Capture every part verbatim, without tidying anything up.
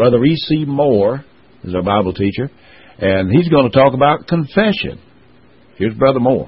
Brother E C Moore is our Bible teacher, and he's going to talk about confession. Here's Brother Moore.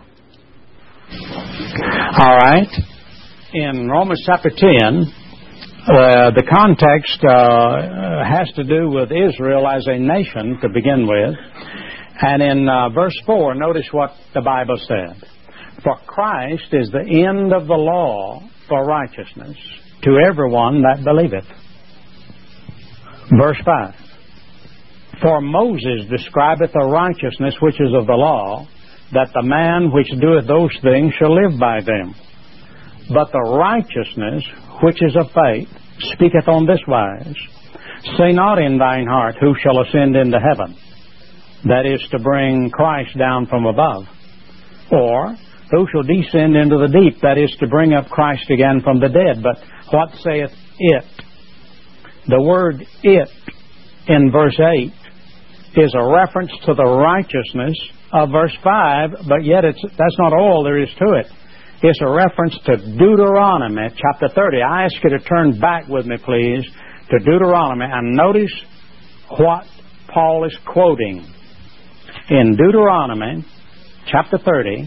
All right. In Romans chapter ten, uh, the context uh, has to do with Israel as a nation to begin with. And in uh, verse four, notice what the Bible said. For Christ is the end of the law for righteousness to everyone that believeth. Verse five. For Moses describeth a righteousness which is of the law, that the man which doeth those things shall live by them. But the righteousness which is of faith speaketh on this wise, Say not in thine heart, Who shall ascend into heaven? That is to bring Christ down from above. Or, Who shall descend into the deep? That is to bring up Christ again from the dead. But what saith it? The word it in verse eight is a reference to the righteousness of verse five, but yet it's that's not all there is to it. It's a reference to Deuteronomy chapter thirty. I ask you to turn back with me, please, to Deuteronomy, and notice what Paul is quoting. In Deuteronomy chapter thirty,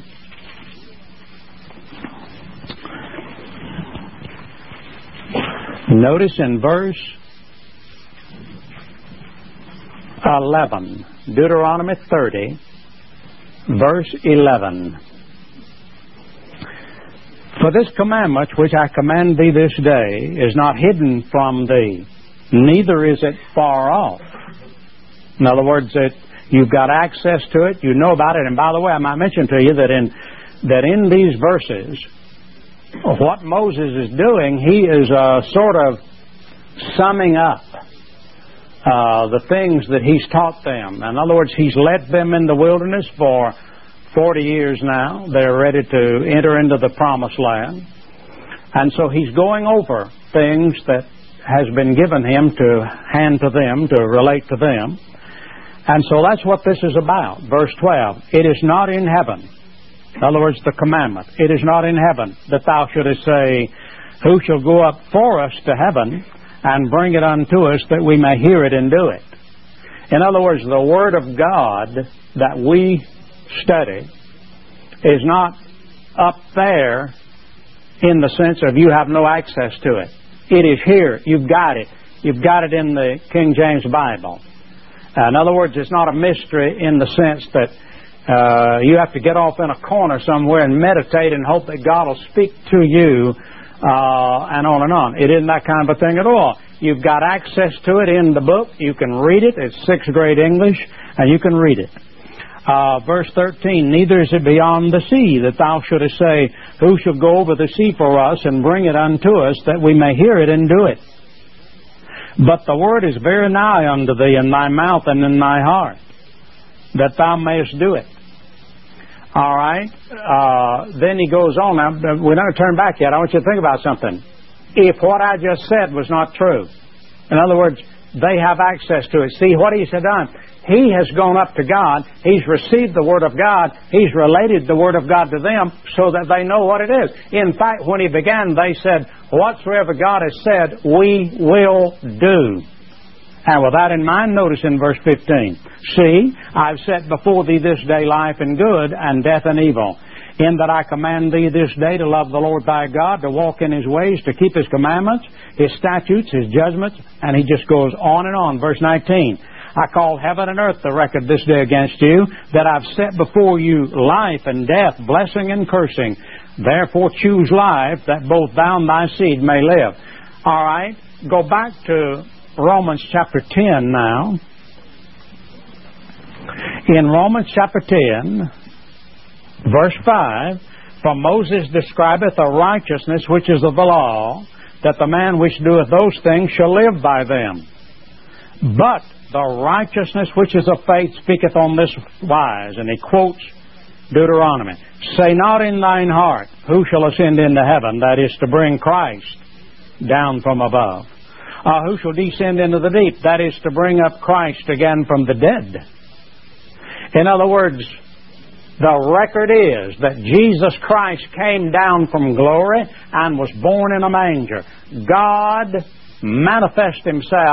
notice in verse eleven, Deuteronomy thirty, verse eleven. For this commandment which I command thee this day is not hidden from thee, neither is it far off. In other words, it, you've got access to it, you know about it. And by the way, I might mention to you that in that in these verses, what Moses is doing, he is uh, sort of summing up uh, the things that he's taught them. In other words, he's led them in the wilderness for forty years now. They're ready to enter into the promised land. And so he's going over things that has been given him to hand to them, to relate to them. And so that's what this is about. Verse twelve, it is not in heaven. In other words, the commandment. It is not in heaven that thou shouldest say, Who shall go up for us to heaven and bring it unto us that we may hear it and do it? In other words, the Word of God that we study is not up there in the sense of you have no access to it. It is here. You've got it. You've got it in the King James Bible. Uh, in other words, it's not a mystery in the sense that uh, you have to get off in a corner somewhere and meditate and hope that God will speak to you uh, and on and on. It isn't that kind of a thing at all. You've got access to it in the book. You can read it. It's sixth grade English, and you can read it. Uh, verse thirteen, neither is it beyond the sea, that thou shouldest say, Who shall go over the sea for us, and bring it unto us, that we may hear it and do it? But the word is very nigh unto thee, in thy mouth and in thy heart, that thou mayest do it. All right? Uh, then he goes on. Now, we're not going to turn back yet. I want you to think about something. If what I just said was not true, in other words, they have access to it. See what he's done? He has gone up to God. He's received the Word of God. He's related the Word of God to them so that they know what it is. In fact, when he began, they said, Whatsoever God has said, we will do. And with that in mind, notice in verse fifteen, See, I've set before thee this day life and good, and death and evil. In that I command thee this day to love the Lord thy God, to walk in His ways, to keep His commandments, His statutes, His judgments, and he just goes on and on. Verse nineteen, I call heaven and earth to record this day against you, that I've set before you life and death, blessing and cursing. Therefore choose life, that both thou and thy seed may live. All right, go back to Romans chapter ten now. In Romans chapter ten, verse five, For Moses describeth a righteousness which is of the law, that the man which doeth those things shall live by them. But the righteousness which is of faith speaketh on this wise, and he quotes Deuteronomy. Say not in thine heart, Who shall ascend into heaven? That is to bring Christ down from above. Uh, who shall descend into the deep? That is to bring up Christ again from the dead. In other words, the record is that Jesus Christ came down from glory and was born in a manger. God manifested Himself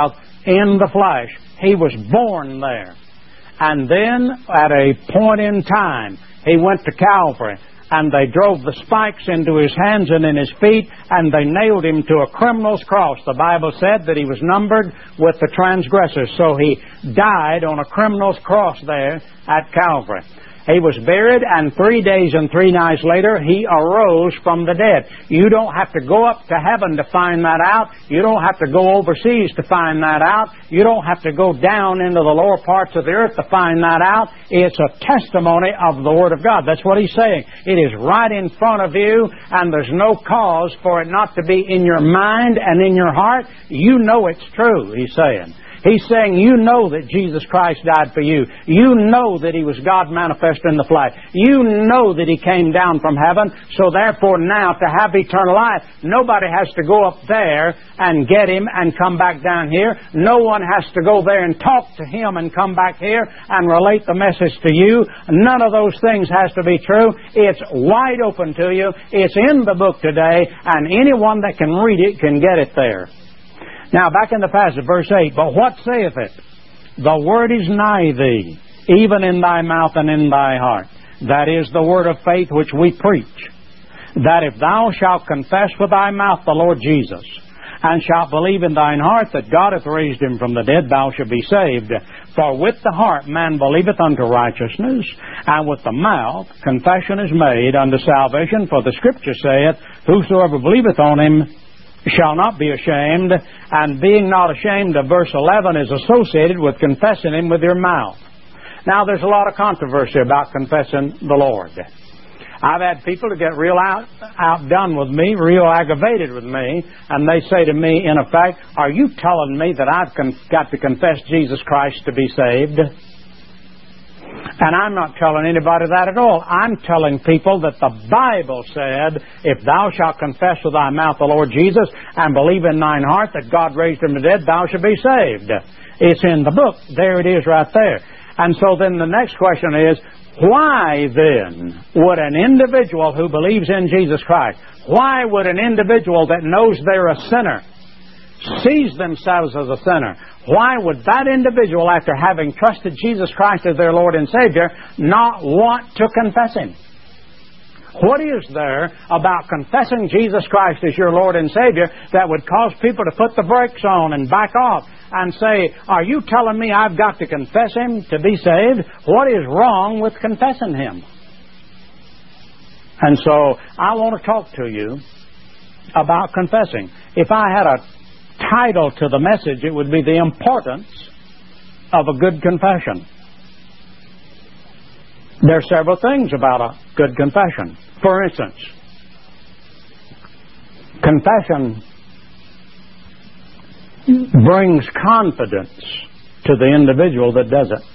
in the flesh. He was born there. And then, at a point in time, He went to Calvary, and they drove the spikes into His hands and in His feet, and they nailed Him to a criminal's cross. The Bible said that He was numbered with the transgressors. So He died on a criminal's cross there at Calvary. He was buried, and three days and three nights later, He arose from the dead. You don't have to go up to heaven to find that out. You don't have to go overseas to find that out. You don't have to go down into the lower parts of the earth to find that out. It's a testimony of the Word of God. That's what He's saying. It is right in front of you, and there's no cause for it not to be in your mind and in your heart. You know it's true, He's saying. He's saying, you know that Jesus Christ died for you. You know that He was God manifest in the flesh. You know that He came down from heaven. So therefore now, to have eternal life, nobody has to go up there and get Him and come back down here. No one has to go there and talk to Him and come back here and relate the message to you. None of those things has to be true. It's wide open to you. It's in the book today, and anyone that can read it can get it there. Now, back in the passage, verse eight, but what saith it? The word is nigh thee, even in thy mouth and in thy heart. That is the word of faith which we preach. That if thou shalt confess with thy mouth the Lord Jesus, and shalt believe in thine heart that God hath raised Him from the dead, thou shalt be saved. For with the heart man believeth unto righteousness, and with the mouth confession is made unto salvation. For the Scripture saith, whosoever believeth on Him shall not be ashamed, and being not ashamed of verse eleven is associated with confessing Him with your mouth. Now, there's a lot of controversy about confessing the Lord. I've had people to get real out, outdone with me, real aggravated with me, and they say to me, in effect, are you telling me that I've con- got to confess Jesus Christ to be saved? And I'm not telling anybody that at all. I'm telling people that the Bible said, if thou shalt confess with thy mouth the Lord Jesus and believe in thine heart that God raised Him from the dead, thou shalt be saved. It's in the book. There it is right there. And so then the next question is, why then would an individual who believes in Jesus Christ, why would an individual that knows they're a sinner, sees themselves as a sinner, why would that individual, after having trusted Jesus Christ as their Lord and Savior, not want to confess Him? What is there about confessing Jesus Christ as your Lord and Savior that would cause people to put the brakes on and back off and say, are you telling me I've got to confess Him to be saved? What is wrong with confessing Him? And so I want to talk to you about confessing. If I had a title to the message, it would be the importance of a good confession. There are several things about a good confession. For instance, confession brings confidence to the individual that does it.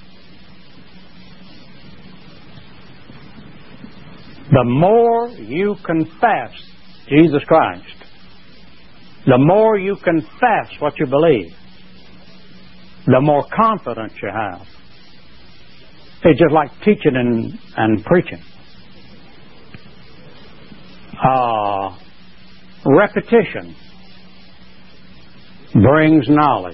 The more you confess Jesus Christ, the more you confess what you believe, the more confidence you have. It's just like teaching and, and preaching. Uh, repetition brings knowledge.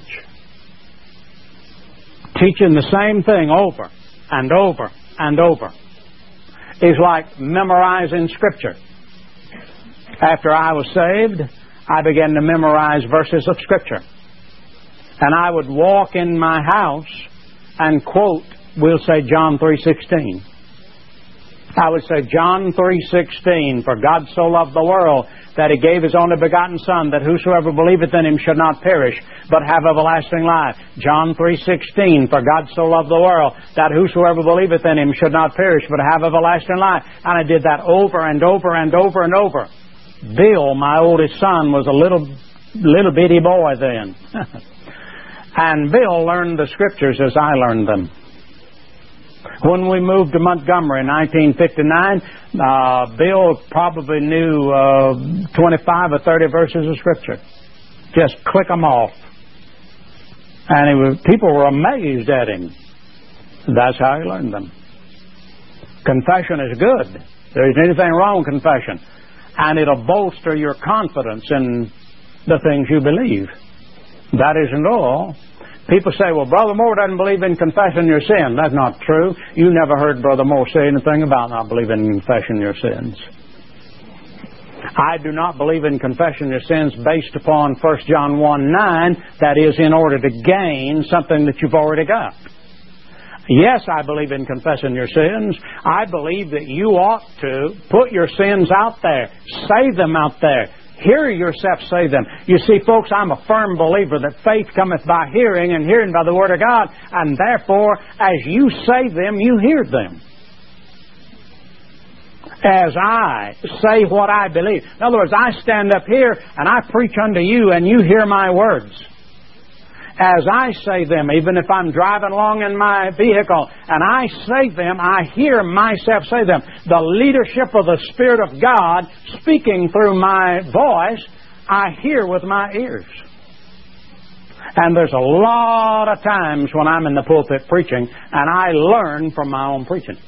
Teaching the same thing over and over and over is like memorizing Scripture. After I was saved, I began to memorize verses of Scripture. And I would walk in my house and quote, we'll say John three sixteen. I would say John three sixteen, for God so loved the world that He gave His only begotten Son, that whosoever believeth in Him should not perish, but have everlasting life. John three sixteen, for God so loved the world that whosoever believeth in Him should not perish, but have everlasting life. And I did that over and over and over and over. Bill, my oldest son, was a little little bitty boy then. And Bill learned the Scriptures as I learned them. When we moved to Montgomery in nineteen fifty-nine, uh, Bill probably knew uh, twenty-five or thirty verses of Scripture. Just click them off. And he was, people were amazed at him. That's how he learned them. Confession is good. There isn't anything wrong with confession. And it'll bolster your confidence in the things you believe. That isn't all. People say, well, Brother Moore doesn't believe in confessing your sin. That's not true. You never heard Brother Moore say anything about not believing in confessing your sins. I do not believe in confessing your sins based upon First John one nine, that is, in order to gain something that you've already got. Yes, I believe in confessing your sins. I believe that you ought to put your sins out there, say them out there, hear yourself say them. You see, folks, I'm a firm believer that faith cometh by hearing, and hearing by the Word of God, and therefore, as you say them, you hear them. As I say what I believe. In other words, I stand up here and I preach unto you and you hear my words. As I say them, even if I'm driving along in my vehicle and I say them, I hear myself say them. The leadership of the Spirit of God speaking through my voice, I hear with my ears. And there's a lot of times when I'm in the pulpit preaching and I learn from my own preaching.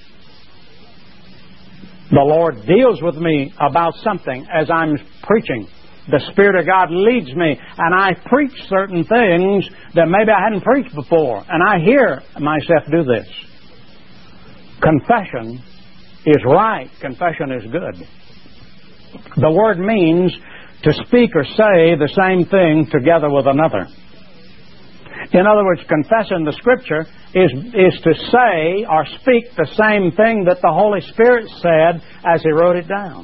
The Lord deals with me about something as I'm preaching. The Spirit of God leads me, and I preach certain things that maybe I hadn't preached before, and I hear myself do this. Confession is right. Confession is good. The word means to speak or say the same thing together with another. In other words, confessing the Scripture is, is to say or speak the same thing that the Holy Spirit said as He wrote it down.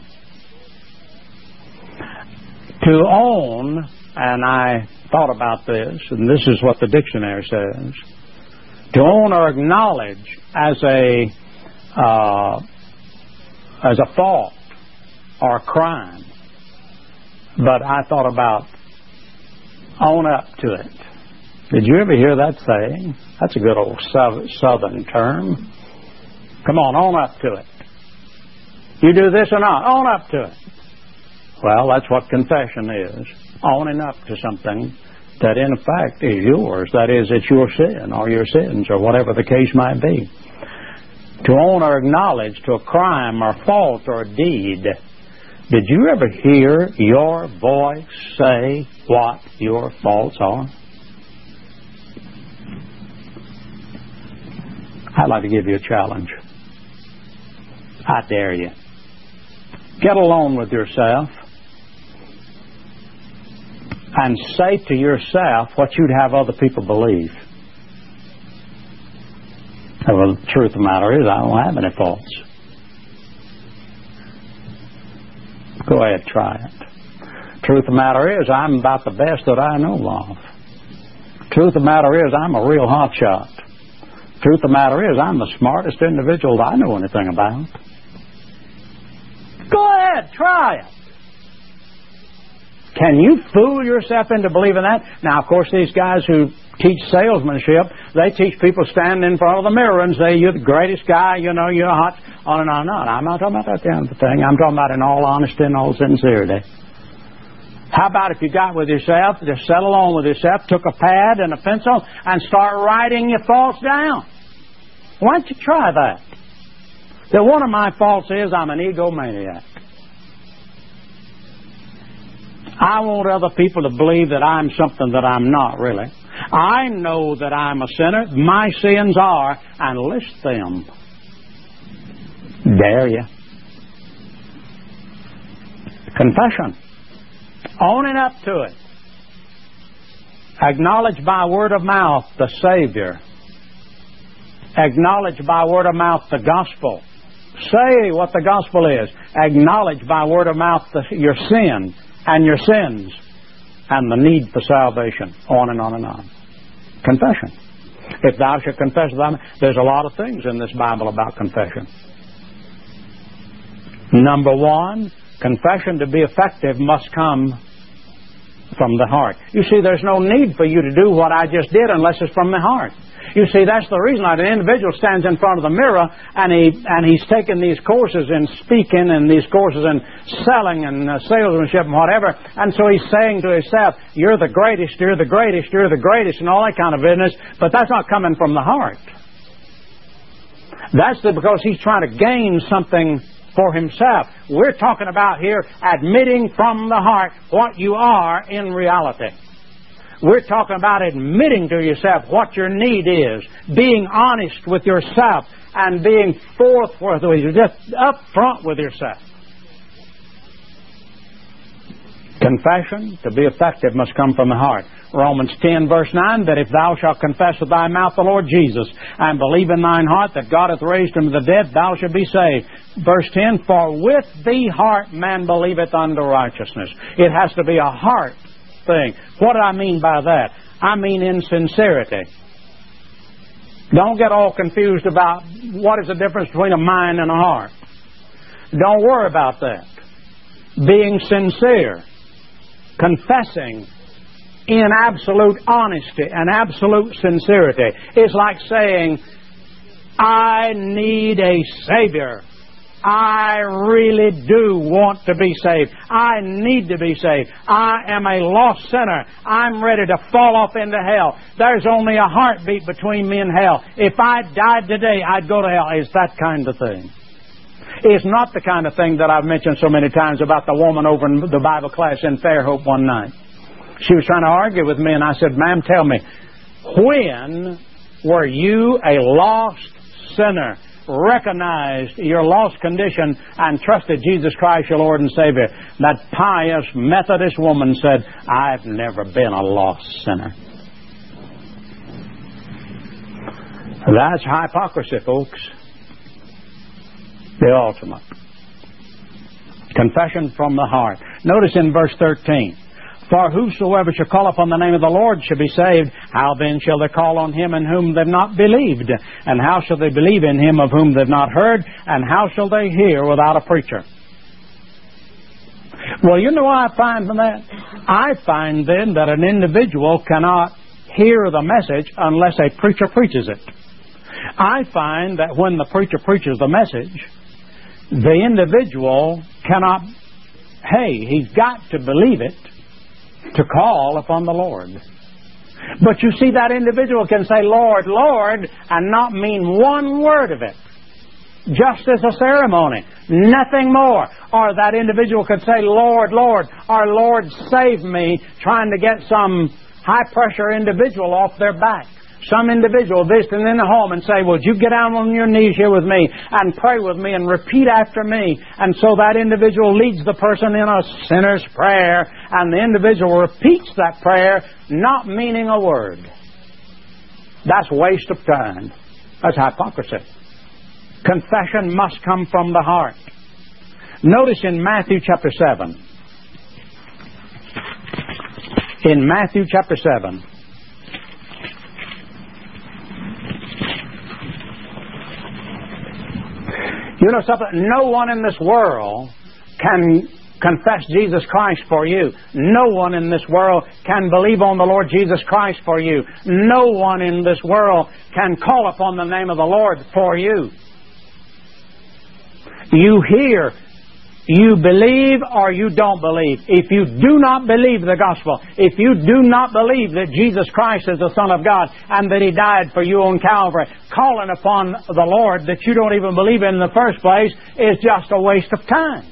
To own, and I thought about this, and this is what the dictionary says, to own or acknowledge as a uh, as a fault or a crime. But I thought about own up to it. Did you ever hear that saying? That's a good old southern term. Come on, own up to it. You do this or not? Own up to it. Well, that's what confession is. Owning up to something that in fact is yours. That is, it's your sin or your sins or whatever the case might be. To own or acknowledge to a crime or fault or deed. Did you ever hear your voice say what your faults are? I'd like to give you a challenge. I dare you. Get alone with yourself and say to yourself what you'd have other people believe. Well, the truth of the matter is, I don't have any faults. Go ahead, try it. Truth of the matter is, I'm about the best that I know of. Truth of the matter is, I'm a real hotshot. Truth of the matter is, I'm the smartest individual that I know anything about. Go ahead, try it. Can you fool yourself into believing that? Now, of course, these guys who teach salesmanship, they teach people stand in front of the mirror and say, you're the greatest guy, you know, you're hot, on and on and on. I'm not talking about that kind of thing. I'm talking about in all honesty and all sincerity. How about if you got with yourself, just settle on with yourself, took a pad and a pencil, and start writing your faults down? Why don't you try that? That one of my faults is I'm an egomaniac. I want other people to believe that I'm something that I'm not, really. I know that I'm a sinner. My sins are, and list them. Dare you. Confession. Owning up to it. Acknowledge by word of mouth the Savior. Acknowledge by word of mouth the gospel. Say what the gospel is. Acknowledge by word of mouth the, your sin and your sins and the need for salvation. On and on and on. Confession. If thou shalt confess thy sin, there's a lot of things in this Bible about confession. Number one, confession to be effective must come from the heart. You see, there's no need for you to do what I just did unless it's from the heart. You see, that's the reason that an individual stands in front of the mirror and he and he's taken these courses in speaking and these courses in selling and uh, salesmanship and whatever, and so he's saying to himself, you're the greatest, you're the greatest, you're the greatest, and all that kind of business, but that's not coming from the heart. That's the, because he's trying to gain something for himself. We're talking about here admitting from the heart what you are in reality. We're talking about admitting to yourself what your need is, being honest with yourself, and being forthwith with you, just up front with yourself. Confession, to be effective, must come from the heart. Romans ten, verse nine, that if thou shalt confess with thy mouth the Lord Jesus, and believe in thine heart that God hath raised him from the dead, thou shalt be saved. Verse ten, for with the heart man believeth unto righteousness. It has to be a heart thing. What do I mean by that? I mean in sincerity. Don't get all confused about what is the difference between a mind and a heart. Don't worry about that. Being sincere, confessing in absolute honesty and absolute sincerity is like saying, I need a Savior. I really do want to be saved. I need to be saved. I am a lost sinner. I'm ready to fall off into hell. There's only a heartbeat between me and hell. If I died today, I'd go to hell. It's that kind of thing. It's not the kind of thing that I've mentioned so many times about the woman over in the Bible class in Fairhope one night. She was trying to argue with me, and I said, ma'am, tell me, when were you a lost sinner, recognized your lost condition, and trusted Jesus Christ, your Lord and Savior? That pious Methodist woman said, I've never been a lost sinner. That's hypocrisy, folks. The ultimate. Confession from the heart. Notice in verse thirteen, for whosoever shall call upon the name of the Lord shall be saved. How then shall they call on him in whom they've not believed? And how shall they believe in him of whom they've not heard? And how shall they hear without a preacher? Well, you know what I find from that? I find then that an individual cannot hear the message unless a preacher preaches it. I find that when the preacher preaches the message, the individual cannot, hey, he's got to believe it to call upon the Lord. But you see, that individual can say, Lord, Lord, and not mean one word of it. Just as a ceremony, nothing more. Or that individual could say, Lord, Lord, or Lord, save me, trying to get some high-pressure individual off their back. Some individual visiting in the home and say, would you get down on your knees here with me and pray with me and repeat after me? And so that individual leads the person in a sinner's prayer, and the individual repeats that prayer, not meaning a word. That's waste of time. That's hypocrisy. Confession must come from the heart. Notice in Matthew chapter seven. In Matthew chapter seven. You know something? No one in this world can confess Jesus Christ for you. No one in this world can believe on the Lord Jesus Christ for you. No one in this world can call upon the name of the Lord for you. You hear, you believe or you don't believe. If you do not believe the gospel, if you do not believe that Jesus Christ is the Son of God and that He died for you on Calvary, calling upon the Lord that you don't even believe in in the first place is just a waste of time.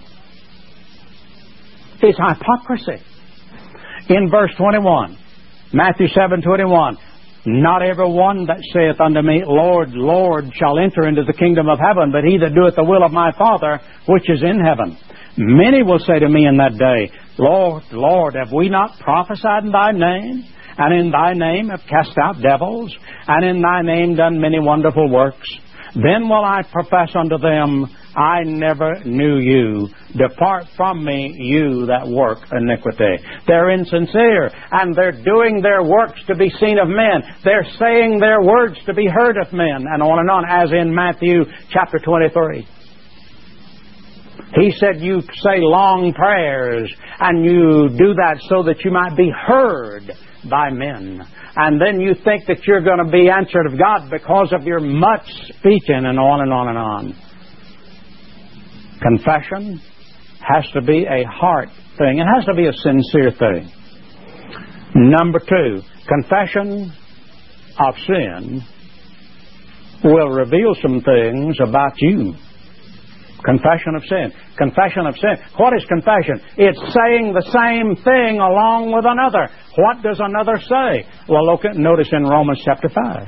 It's hypocrisy. In verse twenty-one, Matthew seven twenty-one, not every one that saith unto me, Lord, Lord, shall enter into the kingdom of heaven, but he that doeth the will of my Father which is in heaven. Many will say to me in that day, Lord, Lord, have we not prophesied in thy name? And in thy name have cast out devils? And in thy name done many wonderful works? Then will I profess unto them, I never knew you. Depart from me, you that work iniquity. They're insincere, and they're doing their works to be seen of men. They're saying their words to be heard of men, and on and on, as in Matthew chapter twenty-three. He said you say long prayers, and you do that so that you might be heard by men. And then you think that you're going to be answered of God because of your much speaking, and on and on and on. Confession has to be a heart thing. It has to be a sincere thing. Number two, confession of sin will reveal some things about you. Confession of sin. Confession of sin. What is confession? It's saying the same thing along with another. What does another say? Well, look at, notice in Romans chapter five.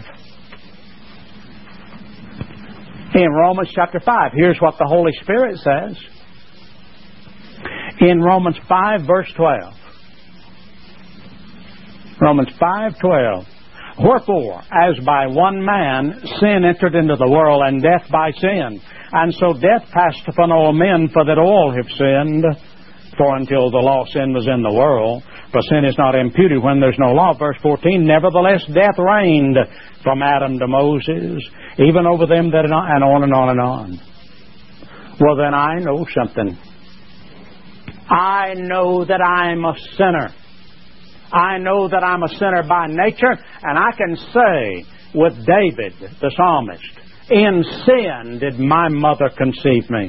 In Romans chapter five, here's what the Holy Spirit says. In Romans five, verse twelve. Romans five, twelve. Wherefore, as by one man sin entered into the world, and death by sin, and so death passed upon all men, for that all have sinned. For until the law, sin was in the world, but sin is not imputed when there's no law. Verse fourteen, nevertheless death reigned from Adam to Moses, even over them that are not, and on and on and on. Well, then I know something. I know that I'm a sinner. I know that I'm a sinner by nature, and I can say with David, the psalmist, in sin did my mother conceive me.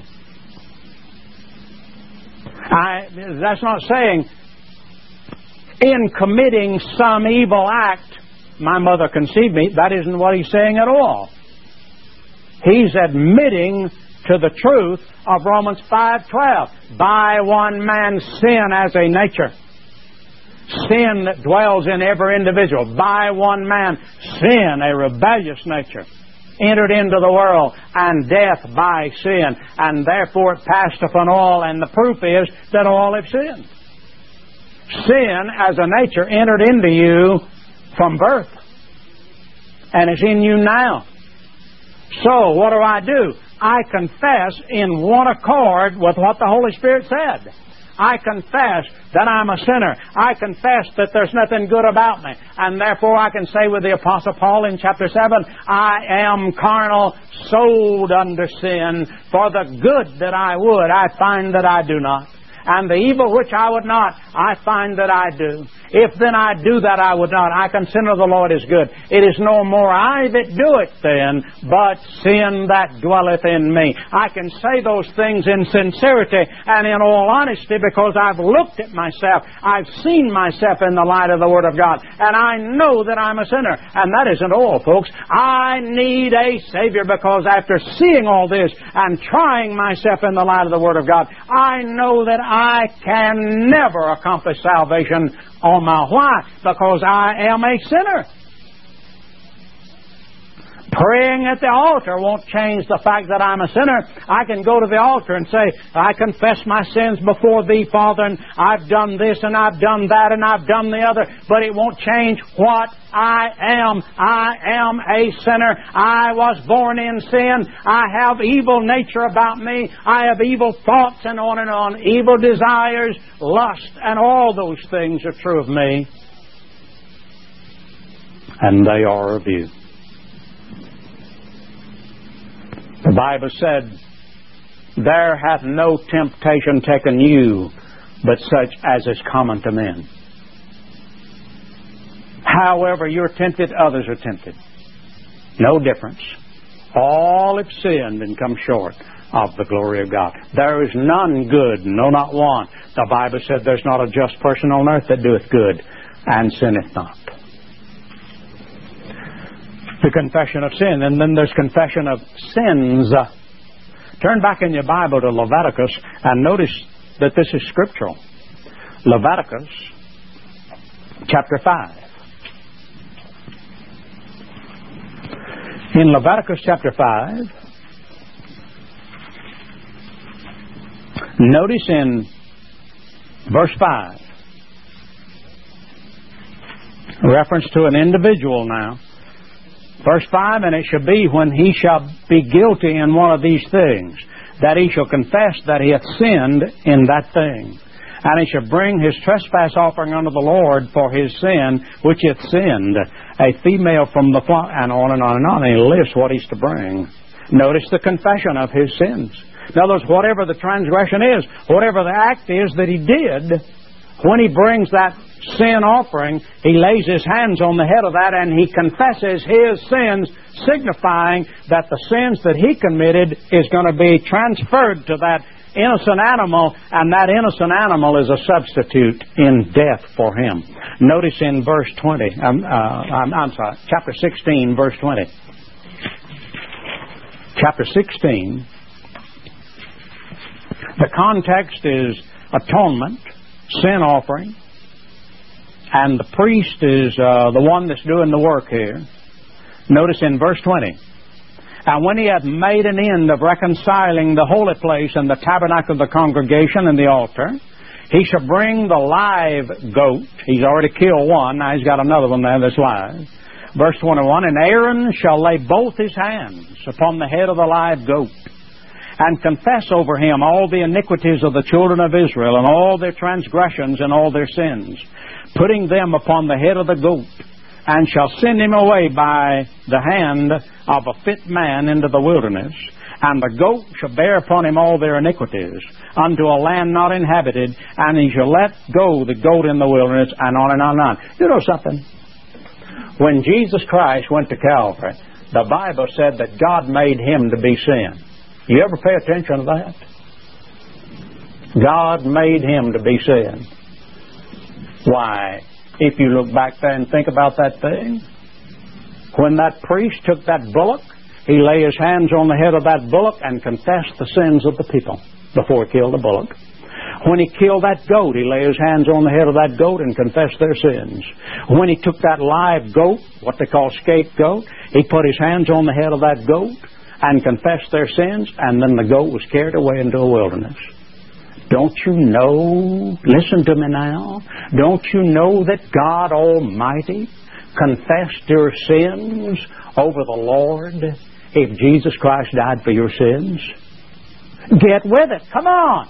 I, that's not saying in committing some evil act my mother conceived me. That isn't what he's saying at all. He's admitting to the truth of Romans five twelve. By one man's sin as a nature. Sin that dwells in every individual. By one man, sin, a rebellious nature, entered into the world, and death by sin, and therefore it passed upon all, and the proof is that all have sinned. Sin as a nature entered into you from birth, and is in you now. So what do I do? I confess in one accord with what the Holy Spirit said. I confess that I'm a sinner. I confess that there's nothing good about me. And therefore I can say with the Apostle Paul in chapter seven, I am carnal, sold under sin. For the good that I would, I find that I do not. And the evil which I would not, I find that I do. If then I do that I would not, I consider the Lord is good. It is no more I that do it then, but sin that dwelleth in me. I can say those things in sincerity and in all honesty because I've looked at myself. I've seen myself in the light of the Word of God. And I know that I'm a sinner. And that isn't all, folks. I need a Savior because after seeing all this and trying myself in the light of the Word of God, I know that I can never accomplish salvation on my own. Why? Because I am a sinner. Praying at the altar won't change the fact that I'm a sinner. I can go to the altar and say, I confess my sins before Thee, Father, and I've done this and I've done that and I've done the other, but it won't change what I am. I am a sinner. I was born in sin. I have evil nature about me. I have evil thoughts and on and on. Evil desires, lust, and all those things are true of me. And they are of you. The Bible said, there hath no temptation taken you, but such as is common to men. However you're tempted, others are tempted. No difference. All have sinned and come short of the glory of God. There is none good, no, not one. The Bible said there's not a just person on earth that doeth good and sinneth not. The confession of sin, and then there's confession of sins. Turn back in your Bible to Leviticus and notice that this is scriptural. Leviticus chapter five. In Leviticus chapter five, notice in verse five, reference to an individual now. Verse five, and it shall be when he shall be guilty in one of these things, that he shall confess that he hath sinned in that thing. And he shall bring his trespass offering unto the Lord for his sin, which hath sinned, a female from the flock, and on and on and on. And he lists what he's to bring. Notice the confession of his sins. In other words, whatever the transgression is, whatever the act is that he did, when he brings that sin offering, he lays his hands on the head of that and he confesses his sins, signifying that the sins that he committed is going to be transferred to that innocent animal, and that innocent animal is a substitute in death for him. Notice in verse twenty, um, uh, I'm, I'm sorry, chapter sixteen, verse twenty. Chapter sixteen The context is atonement, sin offering, and the priest is uh, the one that's doing the work here. Notice in verse twenty, and when he hath made an end of reconciling the holy place and the tabernacle of the congregation and the altar, he shall bring the live goat. He's already killed one, now he's got another one there that's live. Verse twenty-one, and Aaron shall lay both his hands upon the head of the live goat, and confess over him all the iniquities of the children of Israel, and all their transgressions and all their sins, putting them upon the head of the goat, and shall send him away by the hand of a fit man into the wilderness. And the goat shall bear upon him all their iniquities, unto a land not inhabited, and he shall let go the goat in the wilderness, and on and on and on. You know something? When Jesus Christ went to Calvary, the Bible said that God made him to be sin. You ever pay attention to that? God made him to be sin. Why? If you look back there and think about that thing, when that priest took that bullock, he lay his hands on the head of that bullock and confessed the sins of the people before he killed the bullock. When he killed that goat, he lay his hands on the head of that goat and confessed their sins. When he took that live goat, what they call scapegoat, he put his hands on the head of that goat and confessed their sins, and then the goat was carried away into a wilderness. Don't you know, listen to me now, don't you know that God Almighty confessed your sins over the Lord if Jesus Christ died for your sins? Get with it, come on.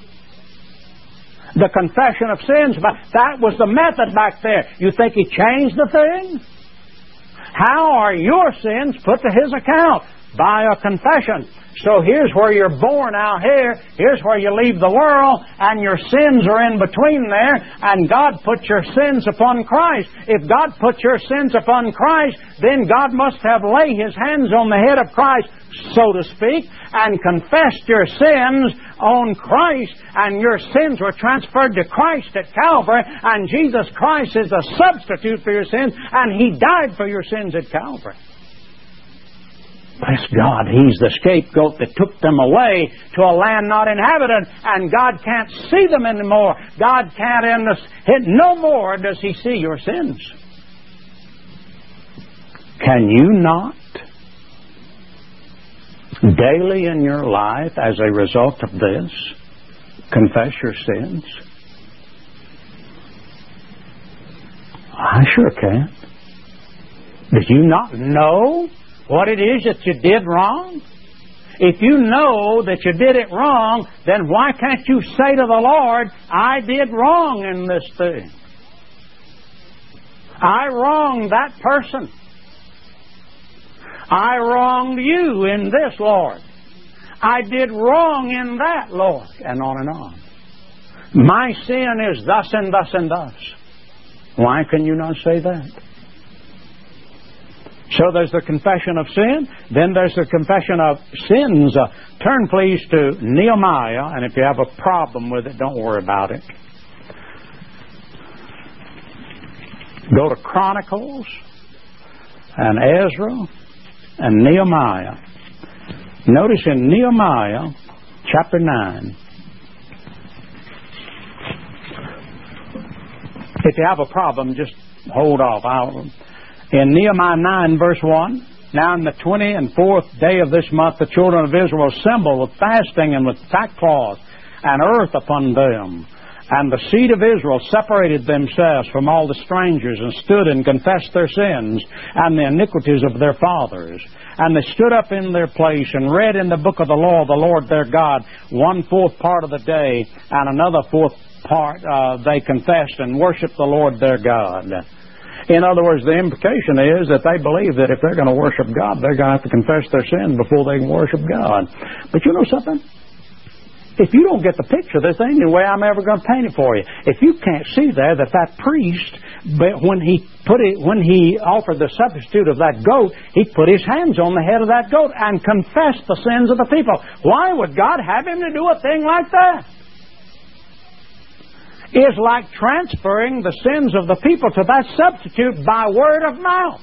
The confession of sins, that was the method back there. You think he changed the thing? How are your sins put to his account? By a confession. So here's where you're born out here. Here's where you leave the world, and your sins are in between there, and God put your sins upon Christ. If God put your sins upon Christ, then God must have laid his hands on the head of Christ, so to speak, and confessed your sins on Christ, and your sins were transferred to Christ at Calvary, and Jesus Christ is the substitute for your sins, and he died for your sins at Calvary. Bless God, he's the scapegoat that took them away to a land not inhabited, and God can't see them anymore. God can't, in the, no more does he see your sins. Can you not daily in your life, as a result of this, confess your sins? I sure can. Did you not know what it is that you did wrong? If you know that you did it wrong, then why can't you say to the Lord, I did wrong in this thing. I wronged that person. I wronged you in this, Lord. I did wrong in that, Lord. And on and on. My sin is thus and thus and thus. Why can you not say that? So there's the confession of sin. Then there's the confession of sins. Uh, turn, please, to Nehemiah. And if you have a problem with it, don't worry about it. Go to Chronicles and Ezra and Nehemiah. Notice in Nehemiah chapter nine. If you have a problem, just hold off. I'll... In Nehemiah nine, verse one, now in the twenty and fourth day of this month, the children of Israel assembled with fasting and with sackcloth and earth upon them. And the seed of Israel separated themselves from all the strangers, and stood and confessed their sins and the iniquities of their fathers. And they stood up in their place and read in the book of the law of the Lord their God, one fourth part of the day, and another fourth part uh, they confessed and worshiped the Lord their God. In other words, the implication is that they believe that if they're going to worship God, they're going to have to confess their sins before they can worship God. But you know something? If you don't get the picture, there's any way I'm ever going to paint it for you. If you can't see there that that priest, but when he put it, when he offered the substitute of that goat, he put his hands on the head of that goat and confessed the sins of the people. Why would God have him to do a thing like that? Is like transferring the sins of the people to that substitute by word of mouth.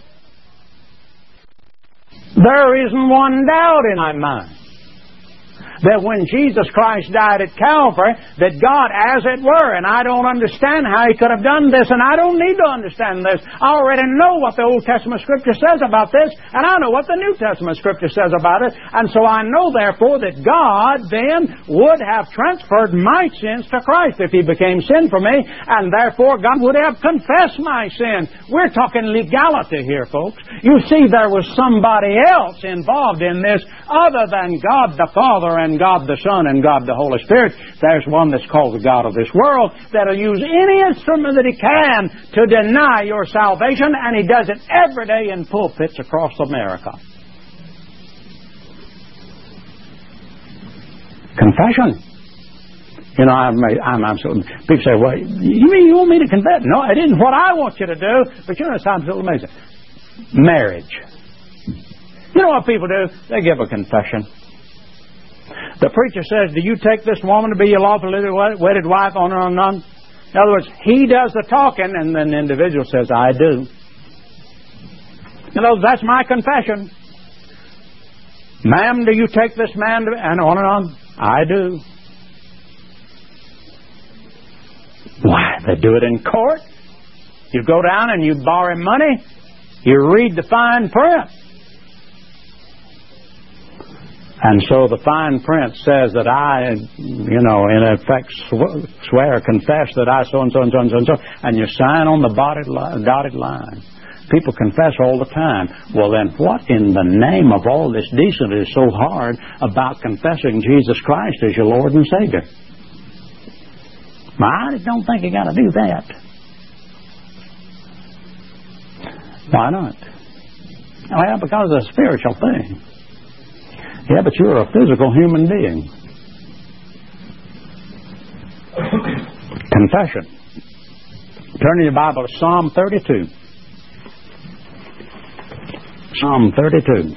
There isn't one doubt in my mind That when Jesus Christ died at Calvary, that God, as it were, and I don't understand how He could have done this, and I don't need to understand this. I already know what the Old Testament Scripture says about this, and I know what the New Testament Scripture says about it, and so I know, therefore, that God then would have transferred my sins to Christ if He became sin for me, and therefore God would have confessed my sin. We're talking legality here, folks. You see, there was somebody else involved in this other than God the Father and God the Son and God the Holy Spirit. There's one that's called the God of this world that'll use any instrument that he can to deny your salvation, and he does it every day in pulpits across America. Confession. You know, I'm, I'm, I'm so, people say, well, you mean you want me to confess? No, it isn't what I want you to do, but you know, it's absolutely amazing. Marriage. You know what people do? They give a confession. The preacher says, do you take this woman to be your lawfully wedded wife, on and on and on? In other words, he does the talking, and then the individual says, I do. In other words, that's my confession. Ma'am, do you take this man to be, and on and on? I do. Why? They do it in court. You go down and you borrow money. You read the fine print. And so the fine print says that I, you know, in effect swear, confess that I so and so and so and so and so, and you sign on the dotted line, dotted line. People confess all the time. Well, then what in the name of all this decency is so hard about confessing Jesus Christ as your Lord and Savior? I don't think you got to do that. Why not? Well, because it's a spiritual thing. Yeah, but you're a physical human being. Confession. Turn in your Bible to Psalm thirty-two. Psalm thirty-two.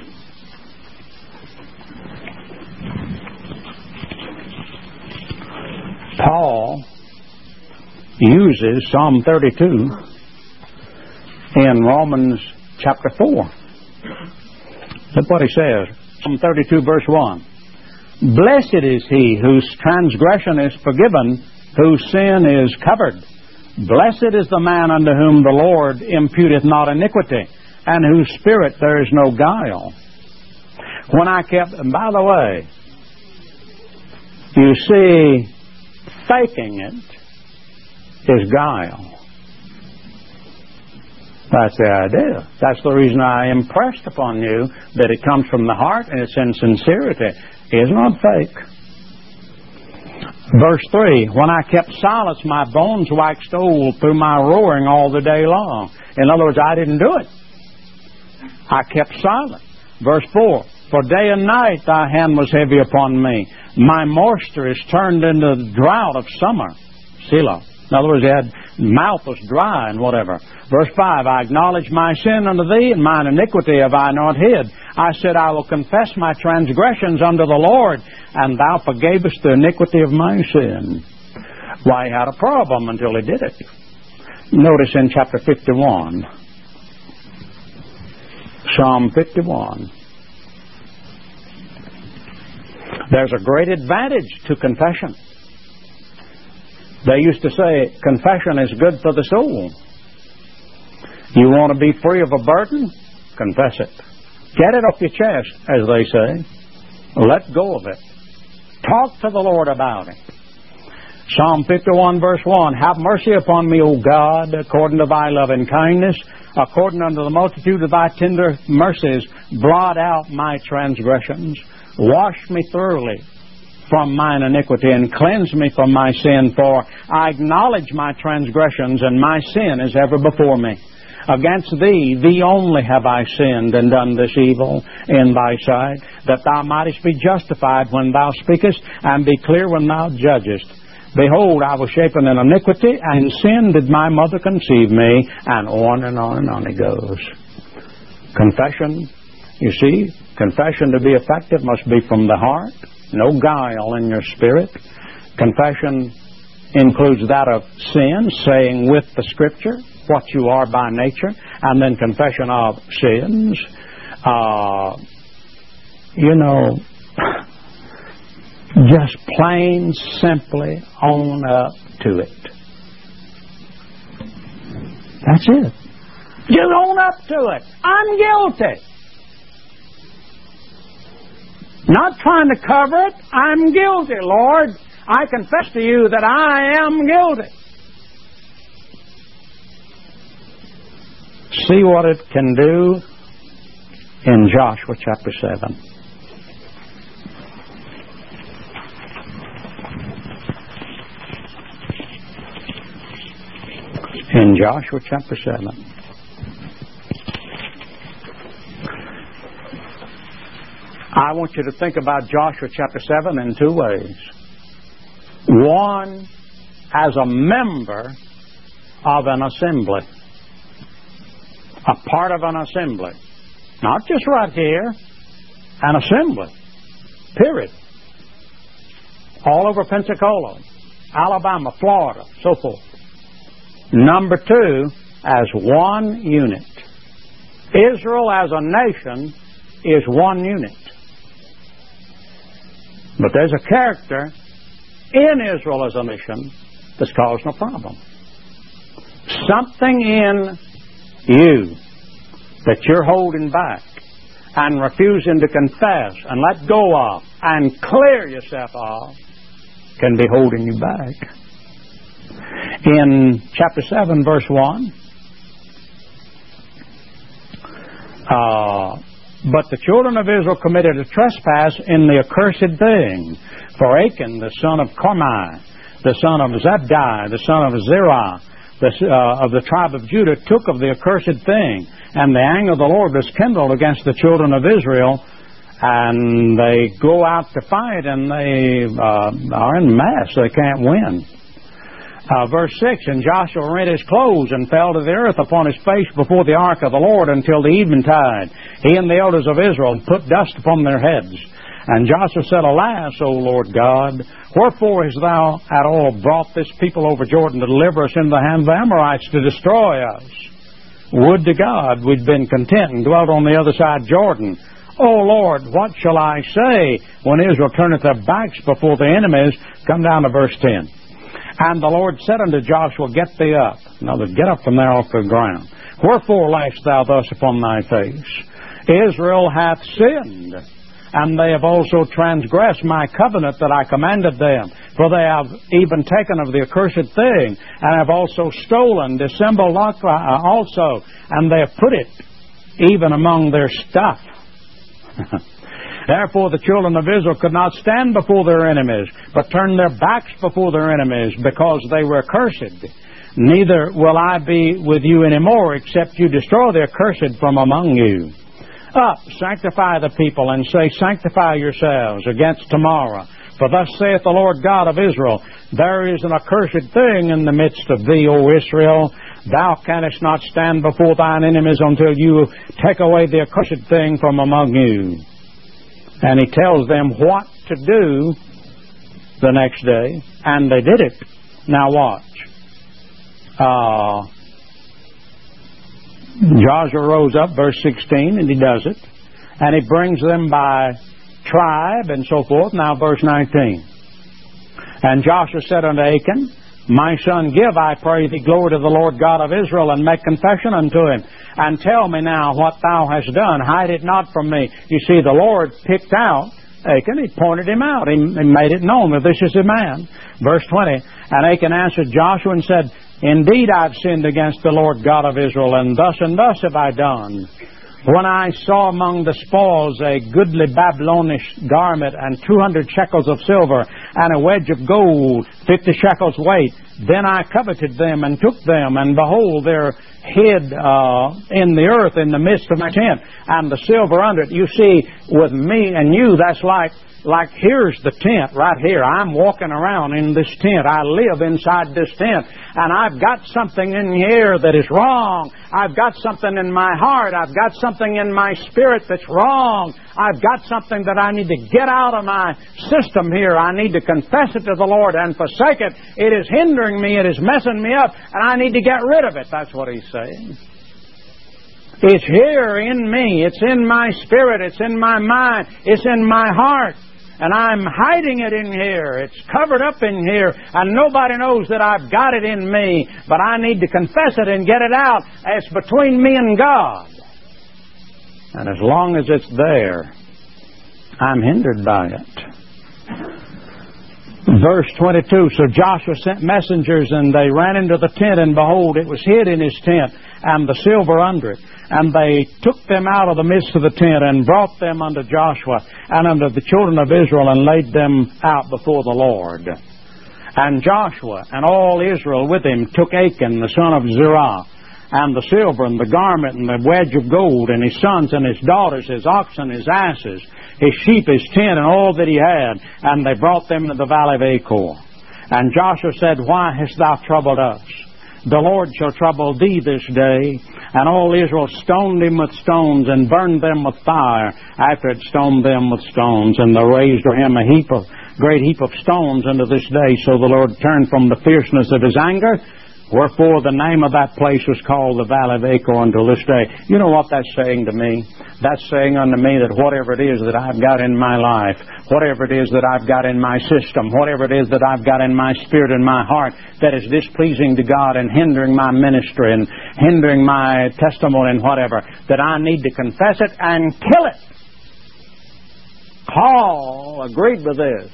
Paul uses Psalm thirty-two in Romans chapter four. Look what he says. Psalm thirty-two, verse one. Blessed is he whose transgression is forgiven, whose sin is covered. Blessed is the man unto whom the Lord imputeth not iniquity, and whose spirit there is no guile. When I kept, and by the way, you see, faking it is guile. That's the idea. That's the reason I impressed upon you that it comes from the heart and it's in sincerity. It's not fake. Verse three, when I kept silence, my bones waxed old through my roaring all the day long. In other words, I didn't do it. I kept silent. Verse four, for day and night thy hand was heavy upon me. My moisture is turned into the drought of summer. Selah. In other words, he had mouth was dry and whatever. Verse five, I acknowledge my sin unto thee, and mine iniquity have I not hid. I said, I will confess my transgressions unto the Lord, and thou forgavest the iniquity of my sin. Why, he had a problem until he did it. Notice in chapter fifty-one. Psalm fifty-one. There's a great advantage to confession. They used to say, confession is good for the soul. You want to be free of a burden? Confess it. Get it off your chest, as they say. Let go of it. Talk to the Lord about it. Psalm fifty-one, verse one, have mercy upon me, O God, according to thy loving kindness, according unto the multitude of thy tender mercies, blot out my transgressions. Wash me thoroughly from mine iniquity, and cleanse me from my sin, for I acknowledge my transgressions, and my sin is ever before me. Against thee, thee only have I sinned, and done this evil in thy sight, that thou mightest be justified when thou speakest, and be clear when thou judgest. Behold, I was shapen in iniquity, and in sin did my mother conceive me, and on and on and on it goes. Confession, you see, confession to be effective must be from the heart. No guile in your spirit. Confession includes that of sin, saying with the Scripture what you are by nature, and then confession of sins. Uh, you know, Just plain, simply own up to it. That's it. Just own up to it. I'm guilty. Not trying to cover it. I'm guilty, Lord. I confess to you that I am guilty. See what it can do in Joshua chapter seven. In Joshua chapter seven. I want you to think about Joshua chapter seven in two ways. One, as a member of an assembly. A part of an assembly. Not just right here. An assembly. Period. All over Pensacola, Alabama, Florida, so forth. Number two, as one unit. Israel as a nation is one unit. But there's a character in Israel as a nation that's causing a problem. Something in you that you're holding back and refusing to confess and let go of and clear yourself of can be holding you back. In chapter seven, verse one, uh, but the children of Israel committed a trespass in the accursed thing. For Achan, the son of Carmi, the son of Zabdi, the son of Zerah, the, uh, of the tribe of Judah, took of the accursed thing. And the anger of the Lord was kindled against the children of Israel. And they go out to fight, and they uh, are in mass. They can't win. Uh, verse six, and Joshua rent his clothes and fell to the earth upon his face before the ark of the Lord until the eventide. He and the elders of Israel put dust upon their heads. And Joshua said, Alas, O Lord God, wherefore hast thou at all brought this people over Jordan to deliver us into the hand of the Amorites to destroy us? Would to God we'd been content and dwelt on the other side Jordan. O Lord, what shall I say when Israel turneth their backs before the enemies? Come down to verse ten. And the Lord said unto Joshua, Get thee up. In other words, get up from there off the ground. Wherefore layest thou thus upon thy face? Israel hath sinned, and they have also transgressed my covenant that I commanded them. For they have even taken of the accursed thing, and have also stolen, dissembled also, and they have put it even among their stuff. Therefore the children of Israel could not stand before their enemies, but turned their backs before their enemies, because they were accursed. Neither will I be with you any more, except you destroy the accursed from among you. Up, sanctify the people, and say, Sanctify yourselves against tomorrow. For thus saith the Lord God of Israel, There is an accursed thing in the midst of thee, O Israel. Thou canst not stand before thine enemies until you take away the accursed thing from among you. And he tells them what to do the next day, and they did it. Now watch. Uh, Joshua rose up, verse sixteen, and he does it. And he brings them by tribe and so forth. Now verse nineteen. And Joshua said unto Achan, My son, give, I pray thee, glory to the Lord God of Israel, and make confession unto him. And tell me now what thou hast done. Hide it not from me. You see, the Lord picked out Achan. He pointed him out. He, he made it known that this is a man. Verse twenty. And Achan answered Joshua and said, Indeed, I've sinned against the Lord God of Israel, and thus and thus have I done. When I saw among the spoils a goodly Babylonish garment, and two hundred shekels of silver, and a wedge of gold, fifty shekels weight, then I coveted them and took them, and behold, they're hid uh, in the earth in the midst of my tent, and the silver under it. You see, with me and you, that's like, like here's the tent right here. I'm walking around in this tent. I live inside this tent, and I've got something in here that is wrong. I've got something in my heart. I've got something in my spirit that's wrong. I've got something that I need to get out of my system here. I need to confess it to the Lord and forsake it. It is hindering me. It is messing me up, and I need to get rid of it. That's what he's saying. It's here in me. It's in my spirit. It's in my mind. It's in my heart. and I'm hiding it in here. It's covered up in here, and nobody knows that I've got it in me, but I need to confess it and get it out. It's between me and God. And as long as it's there, I'm hindered by it. Verse twenty-two, so Joshua sent messengers, and they ran into the tent, and behold, it was hid in his tent, and the silver under it. And they took them out of the midst of the tent, and brought them unto Joshua, and unto the children of Israel, and laid them out before the Lord. And Joshua and all Israel with him took Achan, the son of Zerah, and the silver, and the garment, and the wedge of gold, and his sons, and his daughters, his oxen, his asses, his sheep, his tent, and all that he had, and they brought them into the valley of Achor. And Joshua said, Why hast thou troubled us? The Lord shall trouble thee this day. And all Israel stoned him with stones, and burned them with fire, after it stoned them with stones. And they raised for him a heap of great heap of stones unto this day. So the Lord turned from the fierceness of his anger, wherefore the name of that place was called the Valley of Achor until this day. You know what that's saying to me? That's saying unto me that whatever it is that I've got in my life, whatever it is that I've got in my system, whatever it is that I've got in my spirit and my heart that is displeasing to God and hindering my ministry and hindering my testimony and whatever, that I need to confess it and kill it. Paul agreed with this.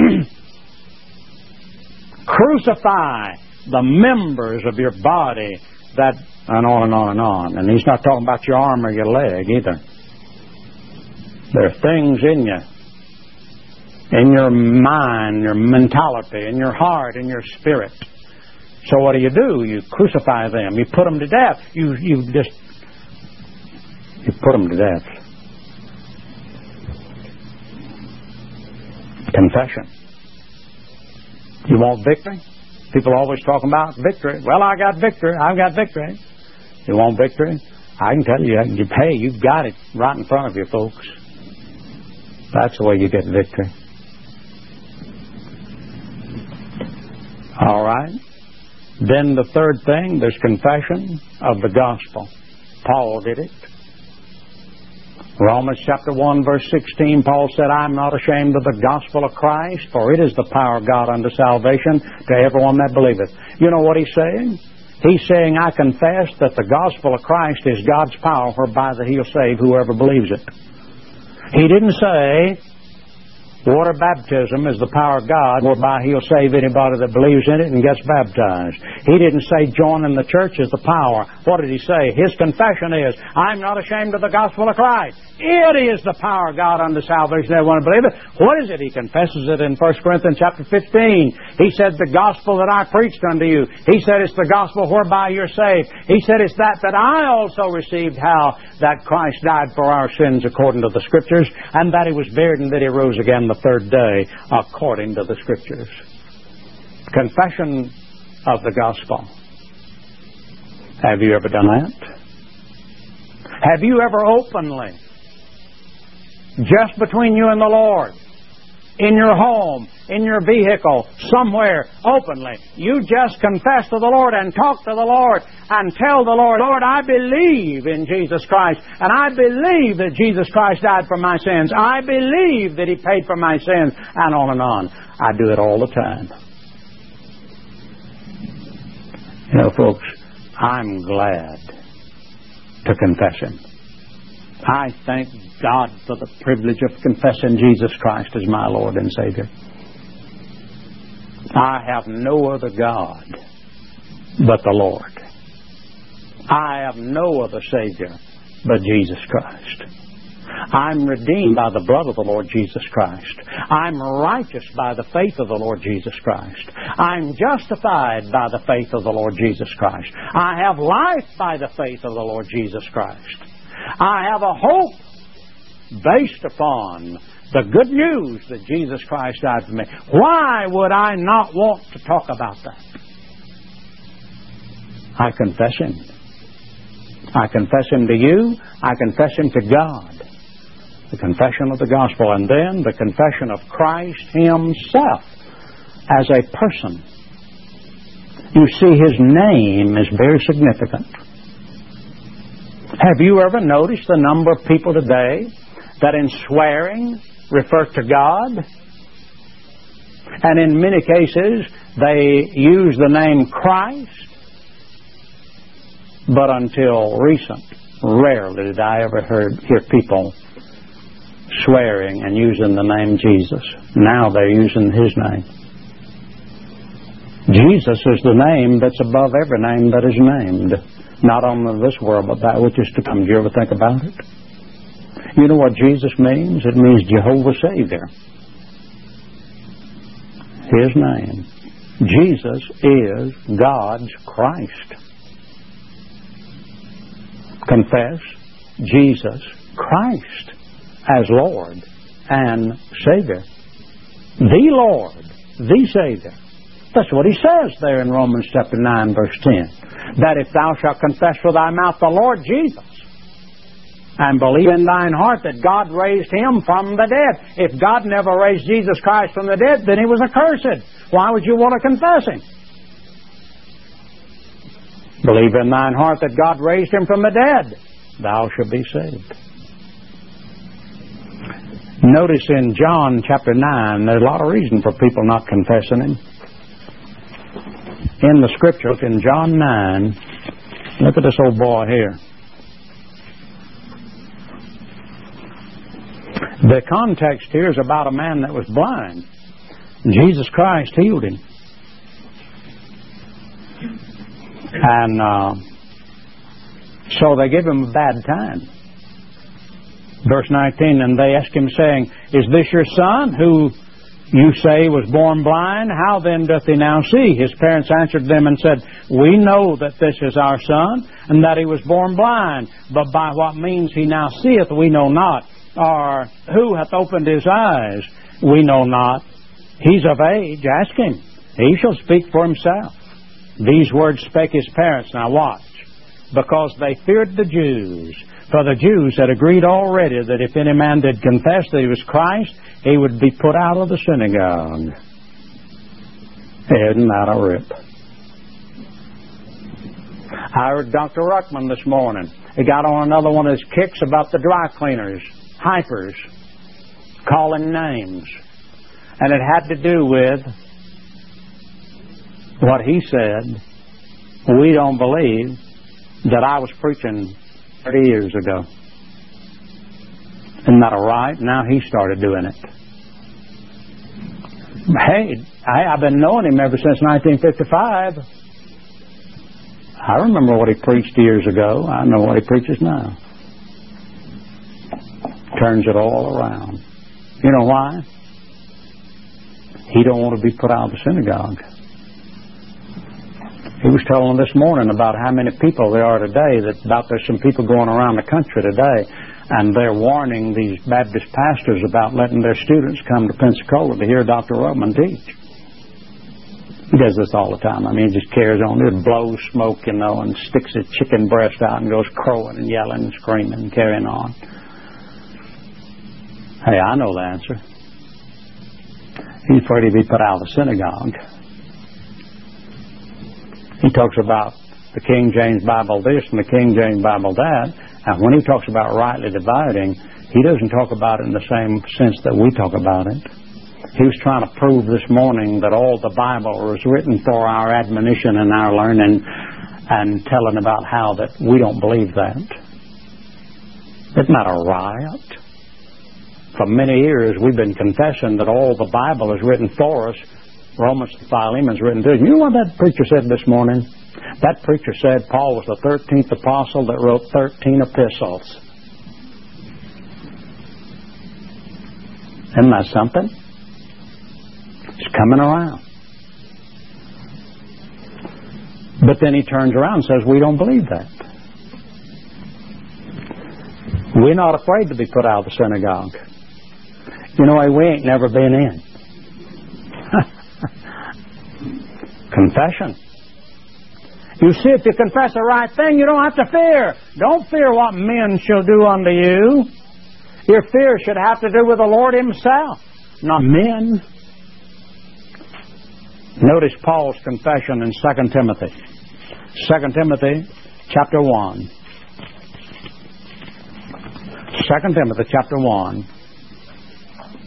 Crucify the members of your body that, and on and on and on. And he's not talking about your arm or your leg either. There are things in you, in your mind, your mentality, in your heart, in your spirit. So what do you do? You crucify them. You put them to death. You, you just, you put them to death. Confession. You want victory? People are always talking about victory. Well, I got victory. I've got victory. You want victory? I can tell you, hey, you've got it right in front of you, folks. That's the way you get victory. All right. Then the third thing, there's confession of the gospel. Paul did it. Romans chapter one, verse sixteen, Paul said, I am not ashamed of the gospel of Christ, for it is the power of God unto salvation to everyone that believeth. You know what he's saying? He's saying, I confess that the gospel of Christ is God's power whereby that he'll save whoever believes it. He didn't say water baptism is the power of God whereby he'll save anybody that believes in it and gets baptized. He didn't say joining the church is the power. What did he say? His confession is, I'm not ashamed of the gospel of Christ. It is the power of God unto salvation to everyone that believeth. What is it? He confesses it in First Corinthians chapter fifteen. He said, the gospel that I preached unto you. He said, it's the gospel whereby you're saved. He said, it's that that I also received, how that Christ died for our sins according to the Scriptures, and that he was buried and that he rose again the third day according to the Scriptures. Confession of the gospel. Have you ever done that? Have you ever openly, just between you and the Lord, in your home, in your vehicle, somewhere, openly, you just confess to the Lord and talk to the Lord and tell the Lord, Lord, I believe in Jesus Christ, and I believe that Jesus Christ died for my sins. I believe that he paid for my sins, and on and on. I do it all the time. You know, folks, I'm glad to confess him. I thank God for the privilege of confessing Jesus Christ as my Lord and Savior. I have no other God but the Lord. I have no other Savior but Jesus Christ. I'm redeemed by the blood of the Lord Jesus Christ. I'm righteous by the faith of the Lord Jesus Christ. I'm justified by the faith of the Lord Jesus Christ. I have life by the faith of the Lord Jesus Christ. I have a hope based upon the good news that Jesus Christ died for me. Why would I not want to talk about that? I confess him. I confess him to you. I confess him to God. The confession of the gospel. And then the confession of Christ himself as a person. You see, his name is very significant. Have you ever noticed the number of people today that in swearing refer to God. And in many cases, they use the name Christ. But until recent, rarely did I ever heard, hear people swearing and using the name Jesus. Now they're using His name. Jesus is the name that's above every name that is named. Not only this world, but that which is to come. Do you ever think about it? You know what Jesus means? It means Jehovah Savior. His name. Jesus is God's Christ. Confess Jesus Christ as Lord and Savior. The Lord, the Savior. That's what He says there in Romans chapter nine, verse ten. That if thou shalt confess with thy mouth the Lord Jesus, and believe in thine heart that God raised Him from the dead. If God never raised Jesus Christ from the dead, then He was accursed. Why would you want to confess Him? Believe in thine heart that God raised Him from the dead, thou shalt be saved. Notice in John chapter nine, there's a lot of reason for people not confessing Him. In the Scripture, in John nine, look at this old boy here. The context here is about a man that was blind. Jesus Christ healed him. And uh, so they give him a bad time. Verse nineteen, and they asked him, saying, Is this your son, who you say was born blind? How then doth he now see? His parents answered them and said, We know that this is our son, and that he was born blind. But by what means he now seeth, we know not. Or who hath opened his eyes? We know not. He's of age. Ask him. He shall speak for himself. These words spake his parents. Now watch. Because they feared the Jews. For the Jews had agreed already that if any man did confess that he was Christ, he would be put out of the synagogue. Isn't that a rip? I heard Doctor Ruckman this morning. He got on another one of his kicks about the dry cleaners, hypers, calling names. And it had to do with what he said. We don't believe that I was preaching thirty years ago. Isn't that all right? Now he started doing it. Hey, I, I've been knowing him ever since nineteen fifty-five. I remember what he preached years ago. I know what he preaches now. Turns it all around. You know why? He don't want to be put out of the synagogue. He was telling this morning about how many people there are today, that about there's some people going around the country today, and they're warning these Baptist pastors about letting their students come to Pensacola to hear Doctor Ruckman teach. He does this all the time. I mean, he just carries on. He blows smoke, you know, and sticks his chicken breast out and goes crowing and yelling and screaming and carrying on. Hey, I know the answer. He's afraid he'd be put out of the synagogue. He talks about the King James Bible this and the King James Bible that. And when he talks about rightly dividing, he doesn't talk about it in the same sense that we talk about it. He was trying to prove this morning that all the Bible was written for our admonition and our learning, and telling about how that we don't believe that. Isn't that a riot? For many years we've been confessing that all the Bible is written for us. Romans to Philemon is written to us. You know what that preacher said this morning? That preacher said Paul was the thirteenth apostle that wrote thirteen epistles. Isn't that something? It's coming around. But then he turns around and says, we don't believe that. We're not afraid to be put out of the synagogue. You know, we ain't never been in. Confession. You see, if you confess the right thing, you don't have to fear. Don't fear what men shall do unto you. Your fear should have to do with the Lord Himself, not men. Notice Paul's confession in Second Timothy. Second Timothy chapter one. Second Timothy chapter one.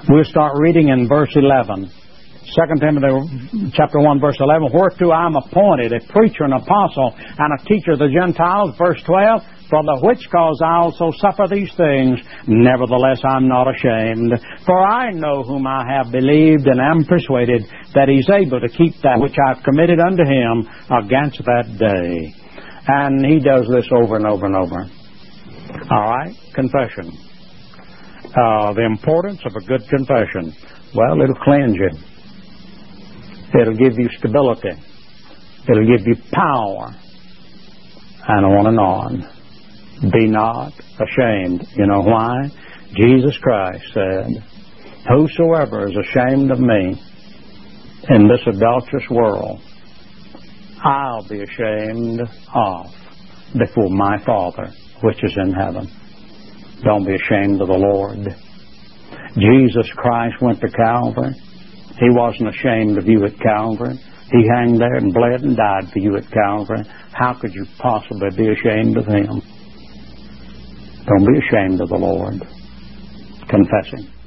We'll start reading in verse eleven. Second Timothy chapter one, verse eleven. Whereto I am appointed a preacher, an apostle, and a teacher of the Gentiles. Verse twelve. For the which cause I also suffer these things. Nevertheless I am not ashamed. For I know whom I have believed, and am persuaded that He is able to keep that which I have committed unto Him against that day. And he does this over and over and over. All right, confession. Uh, the importance of a good confession. Well, it'll cleanse you. It'll give you stability. It'll give you power. And on and on. Be not ashamed. You know why? Jesus Christ said, whosoever is ashamed of me in this adulterous world, I'll be ashamed of before my Father which is in heaven. Don't be ashamed of the Lord. Jesus Christ went to Calvary. He wasn't ashamed of you at Calvary. He hung there and bled and died for you at Calvary. How could you possibly be ashamed of Him? Don't be ashamed of the Lord. Confess Him.